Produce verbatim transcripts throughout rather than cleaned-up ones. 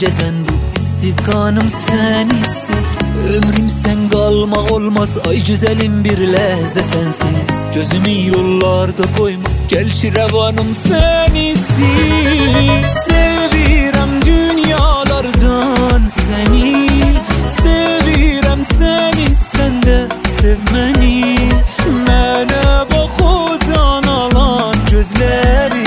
gecəsən bu istiqanım sən istər. Ömrüm sən qalmaq olmaz, ay güzəlim bir ləhzə sənsiz. Gözümü yollarda qoyma, gəl ki rəvanım sən istər. Sevirəm dünyalardan səni, sevirəm səni, sən də sev məni. Mənə bax o can alan gözləri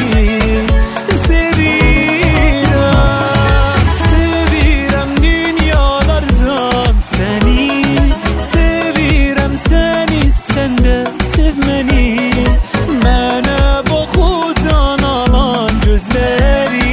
sevirəm. Sevirəm dünyalardan səni, sevirəm səni, sən də sev məni. Mənə bax o can alan gözləri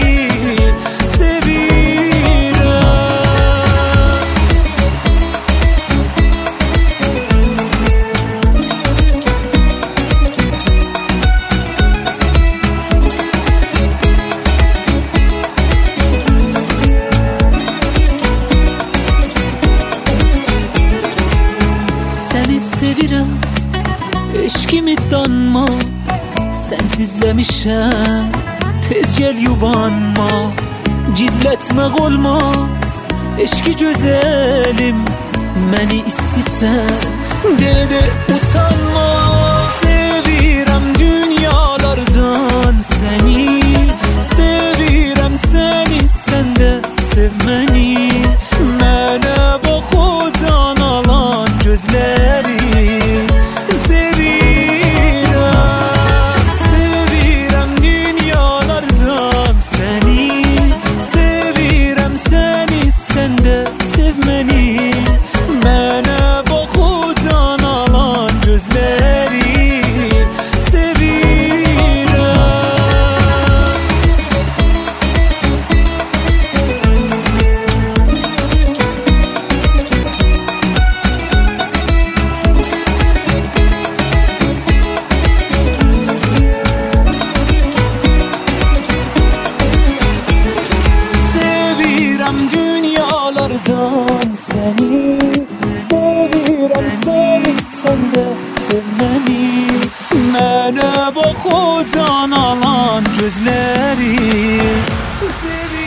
sevirəm, eşkimi danma, sensizləmişəm, tez gəl yubanma. Gizlətmək olmaz, eşki gözəlim, məni istisən, de-de utanma. Sevirəm dünyalardan səni, sevirəm səni, sən də sev məni. Mənə bax o can alan gözləri dünyalardan səni, sevirəm səni, sən də sev məni. Mənə bax o can alan gözləri sevirəm.